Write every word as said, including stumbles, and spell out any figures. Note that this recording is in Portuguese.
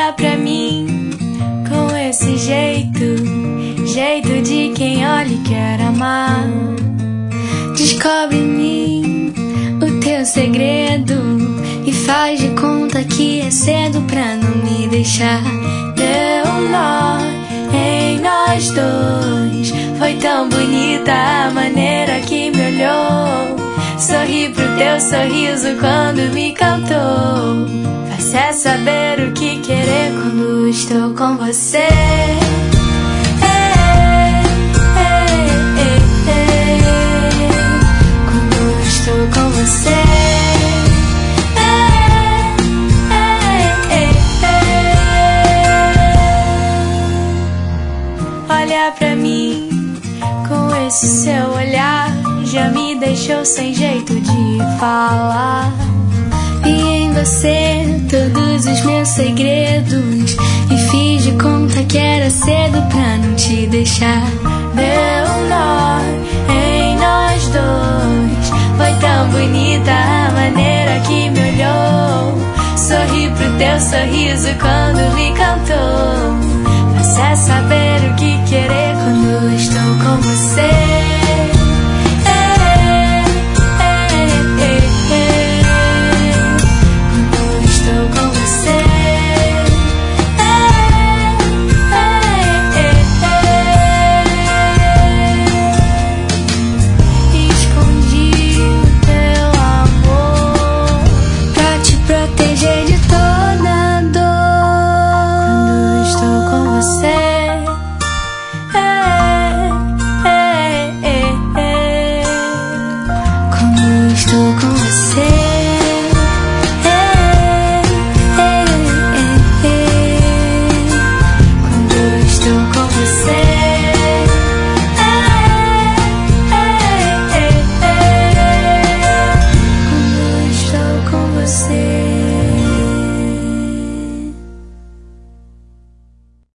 Olha pra mim com esse jeito, jeito de quem olha e quer amar. Descobre em mim o teu segredo e faz de conta que é cedo pra não me deixar. Deu um nó em nós dois, foi tão bonita a maneira que me olhou. Sorri pro teu sorriso quando me cantou. Faz é saber o que querer quando estou com você. Ei, ei, ei, ei, quando estou com você. Ei, ei, ei. Olha pra mim com esse seu olhar, já me deixou sem jeito de falar. Vi em você todos os meus segredos e fiz de conta que era cedo pra não te deixar. Deu um nó em nós dois, foi tão bonita a maneira que me olhou. Sorri pro teu sorriso quando me cantou. Mas é saber o que querer quando estou com você.